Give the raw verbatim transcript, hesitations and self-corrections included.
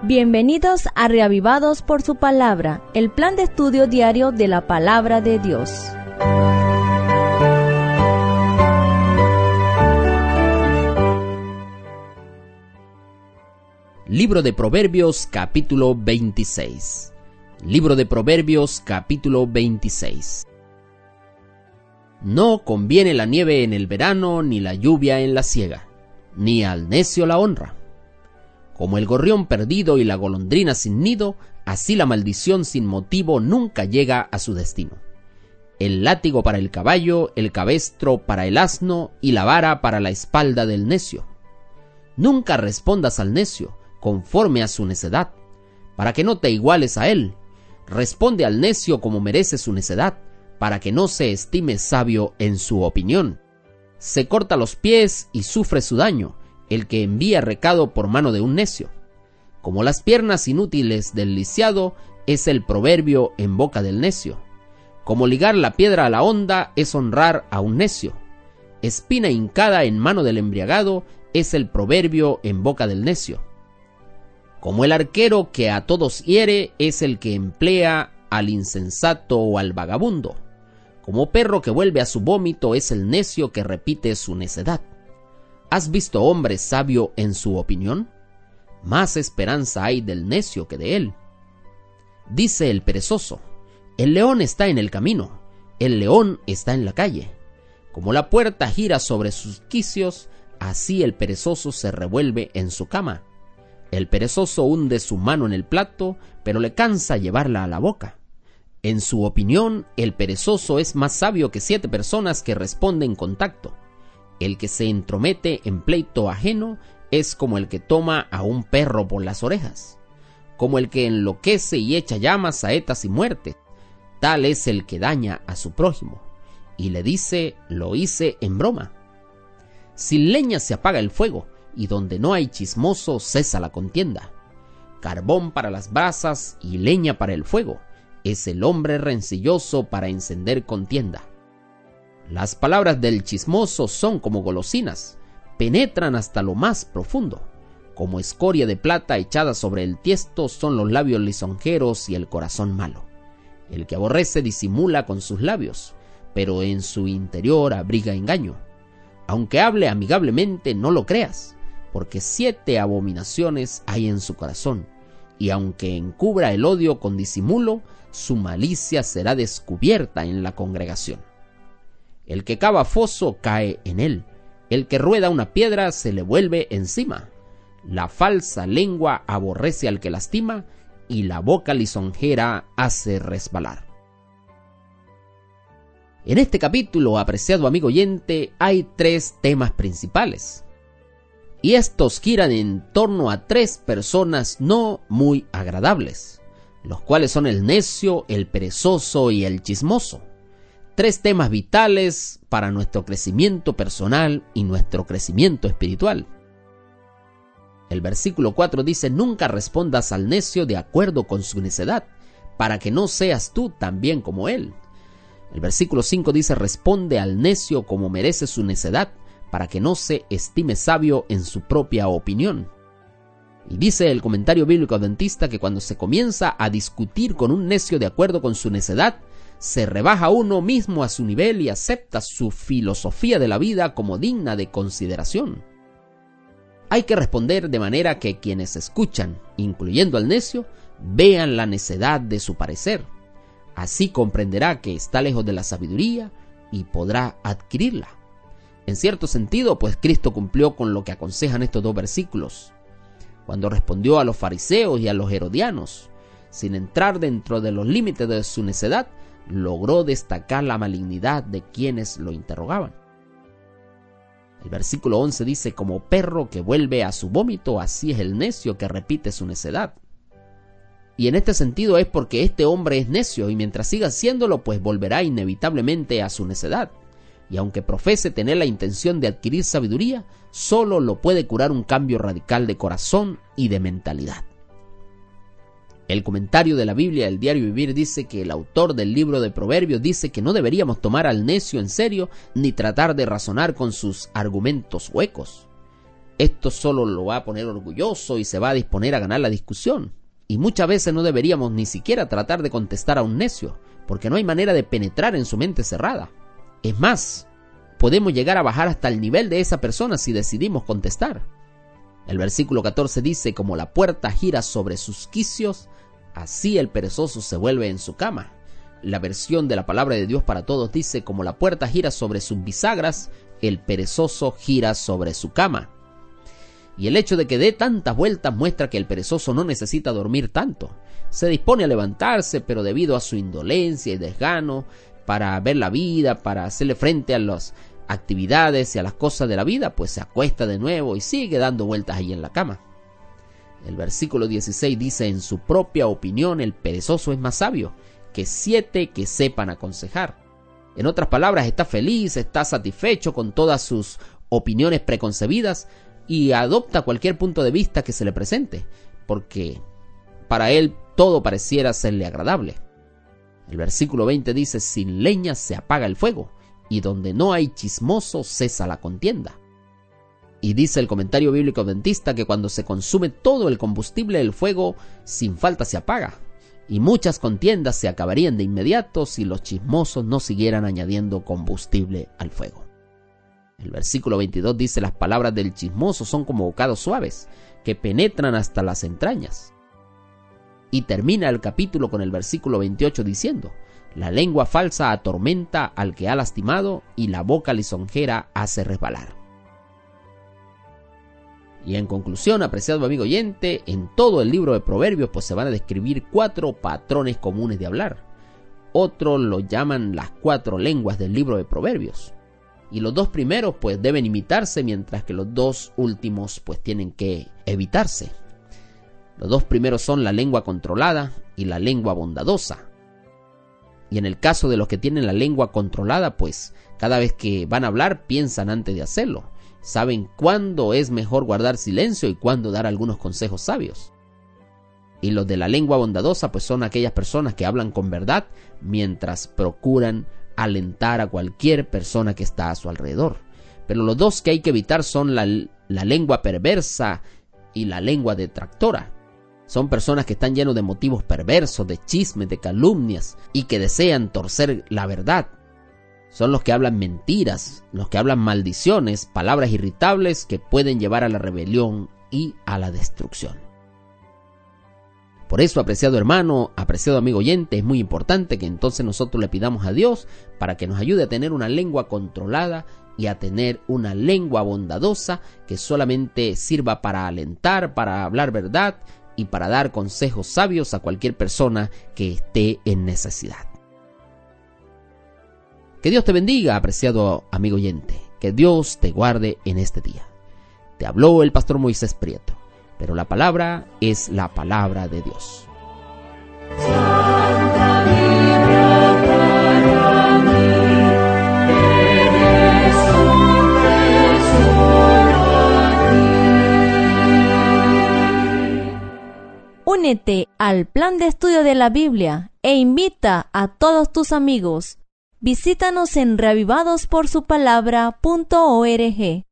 Bienvenidos a Reavivados por su Palabra, el plan de estudio diario de la Palabra de Dios. Libro de Proverbios, capítulo veintiséis. Libro de Proverbios, capítulo veintiséis. No conviene la nieve en el verano, ni la lluvia en la siega, ni al necio la honra. Como el gorrión perdido y la golondrina sin nido, así la maldición sin motivo nunca llega a su destino. El látigo para el caballo, el cabestro para el asno y la vara para la espalda del necio. Nunca respondas al necio conforme a su necedad, para que no te iguales a él. Responde al necio como merece su necedad, para que no se estime sabio en su opinión. Se corta los pies y sufre su daño el que envía recado por mano de un necio. Como las piernas inútiles del lisiado es el proverbio en boca del necio. Como ligar la piedra a la honda es honrar a un necio. Espina hincada en mano del embriagado es el proverbio en boca del necio. Como el arquero que a todos hiere es el que emplea al insensato o al vagabundo. Como perro que vuelve a su vómito es el necio que repite su necedad. ¿Has visto hombre sabio en su opinión? Más esperanza hay del necio que de él. Dice el perezoso: el león está en el camino, el león está en la calle. Como la puerta gira sobre sus quicios, así el perezoso se revuelve en su cama. El perezoso hunde su mano en el plato, pero le cansa llevarla a la boca. En su opinión, el perezoso es más sabio que siete personas que responden con tacto. El que se entromete en pleito ajeno es como el que toma a un perro por las orejas. Como el que enloquece y echa llamas, saetas y muerte. Tal es el que daña a su prójimo, y le dice: lo hice en broma. Sin leña se apaga el fuego, y donde no hay chismoso cesa la contienda. Carbón para las brasas y leña para el fuego es el hombre rencilloso para encender contienda. Las palabras del chismoso son como golosinas, penetran hasta lo más profundo. Como escoria de plata echada sobre el tiesto son los labios lisonjeros y el corazón malo. El que aborrece disimula con sus labios, pero en su interior abriga engaño. Aunque hable amigablemente, no lo creas, porque siete abominaciones hay en su corazón, y aunque encubra el odio con disimulo, su malicia será descubierta en la congregación. El que cava foso cae en él, el que rueda una piedra se le vuelve encima. La falsa lengua aborrece al que lastima, y la boca lisonjera hace resbalar. En este capítulo, apreciado amigo oyente, hay tres temas principales, y estos giran en torno a tres personas no muy agradables, los cuales son el necio, el perezoso y el chismoso. Tres temas vitales para nuestro crecimiento personal y nuestro crecimiento espiritual. El versículo cuatro dice: nunca respondas al necio de acuerdo con su necedad, para que no seas tú también como él. El versículo cinco dice: responde al necio como merece su necedad, para que no se estime sabio en su propia opinión. Y dice el comentario bíblico adventista que cuando se comienza a discutir con un necio de acuerdo con su necedad, se rebaja uno mismo a su nivel y acepta su filosofía de la vida como digna de consideración. Hay que responder de manera que quienes escuchan, incluyendo al necio, vean la necedad de su parecer. Así comprenderá que está lejos de la sabiduría y podrá adquirirla. En cierto sentido, pues Cristo cumplió con lo que aconsejan estos dos versículos, cuando respondió a los fariseos y a los herodianos. Sin entrar dentro de los límites de su necedad, logró destacar la malignidad de quienes lo interrogaban. El versículo once dice: como perro que vuelve a su vómito, así es el necio que repite su necedad. Y en este sentido es porque este hombre es necio, y mientras siga haciéndolo, pues volverá inevitablemente a su necedad. Y aunque profese tener la intención de adquirir sabiduría, solo lo puede curar un cambio radical de corazón y de mentalidad. El comentario de la Biblia del Diario Vivir dice que el autor del libro de Proverbios dice que no deberíamos tomar al necio en serio ni tratar de razonar con sus argumentos huecos. esto solo lo va a poner orgulloso y se va a disponer a ganar la discusión. Y muchas veces no deberíamos ni siquiera tratar de contestar a un necio, porque no hay manera de penetrar en su mente cerrada. Es más, podemos llegar a bajar hasta el nivel de esa persona si decidimos contestar. El versículo catorce dice: como la puerta gira sobre sus quicios, así el perezoso se vuelve en su cama. La versión de la palabra de Dios para todos dice: como la puerta gira sobre sus bisagras, el perezoso gira sobre su cama. Y el hecho de que dé tantas vueltas muestra que el perezoso no necesita dormir tanto. Se dispone a levantarse, pero debido a su indolencia y desgano para ver la vida, para hacerle frente a las actividades y a las cosas de la vida, pues se acuesta de nuevo y sigue dando vueltas ahí en la cama. El versículo dieciséis dice: en su propia opinión el perezoso es más sabio que siete que sepan aconsejar. En otras palabras, está feliz, está satisfecho con todas sus opiniones preconcebidas y adopta cualquier punto de vista que se le presente, porque para él todo pareciera serle agradable. El versículo veinte dice: sin leña se apaga el fuego, y donde no hay chismoso cesa la contienda. Y dice el comentario bíblico adventista que cuando se consume todo el combustible del fuego, sin falta se apaga, y muchas contiendas se acabarían de inmediato si los chismosos no siguieran añadiendo combustible al fuego. El versículo veintidós dice: las palabras del chismoso son como bocados suaves, que penetran hasta las entrañas. Y termina el capítulo con el versículo veintiocho diciendo: la lengua falsa atormenta al que ha lastimado, y la boca lisonjera hace resbalar. Y en conclusión, apreciado amigo oyente, en todo el libro de Proverbios pues se van a describir cuatro patrones comunes de hablar. Otros lo llaman las cuatro lenguas del libro de Proverbios. Y los dos primeros pues deben imitarse, mientras que los dos últimos pues tienen que evitarse. Los dos primeros son la lengua controlada y la lengua bondadosa. Y en el caso de los que tienen la lengua controlada, pues cada vez que van a hablar piensan antes de hacerlo. Saben cuándo es mejor guardar silencio y cuándo dar algunos consejos sabios. Y los de la lengua bondadosa pues son aquellas personas que hablan con verdad mientras procuran alentar a cualquier persona que está a su alrededor. Pero los dos que hay que evitar son la, la lengua perversa y la lengua detractora. Son personas que están llenos de motivos perversos, de chismes, de calumnias y que desean torcer la verdad. Son los que hablan mentiras, los que hablan maldiciones, palabras irritables que pueden llevar a la rebelión y a la destrucción. Por eso, apreciado hermano, apreciado amigo oyente, es muy importante que entonces nosotros le pidamos a Dios para que nos ayude a tener una lengua controlada y a tener una lengua bondadosa que solamente sirva para alentar, para hablar verdad y para dar consejos sabios a cualquier persona que esté en necesidad. Que Dios te bendiga, apreciado amigo oyente. Que Dios te guarde en este día. Te habló el pastor Moisés Prieto, pero la palabra es la palabra de Dios. Santa Biblia para mí, eres un tesoro aquí. Únete al plan de estudio de la Biblia e invita a todos tus amigos. Visítanos en reavivados por su palabra punto org.